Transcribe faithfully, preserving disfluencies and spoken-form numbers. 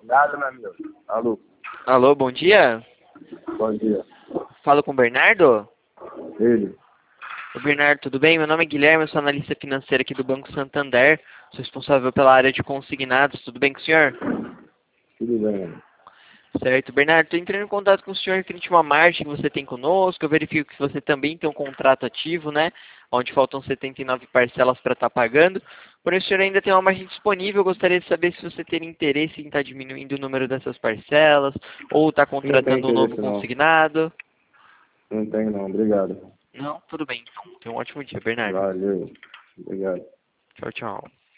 Nada, meu amigo. Alô. Alô, bom dia. Bom dia. Falo com o Bernardo? Ele. Ô, Bernardo, tudo bem? Meu nome é Guilherme, eu sou analista financeiro aqui do Banco Santander. Sou responsável pela área de consignados. Tudo bem com o senhor? Tudo bem. Certo. Bernardo, estou entrando em contato com o senhor referente a uma margem que você tem conosco. Eu verifico que você também tem um contrato ativo, né? Onde faltam setenta e nove parcelas para estar pagando. Porém, o senhor ainda tem uma margem disponível. Eu gostaria de saber se você tem interesse em estar diminuindo o número dessas parcelas ou está Não tem contratando um novo interesse, não. consignado. Não tem, não. Obrigado. Não? Tudo bem, então. Tenha um ótimo dia, Bernardo. Valeu. Obrigado. Tchau, tchau.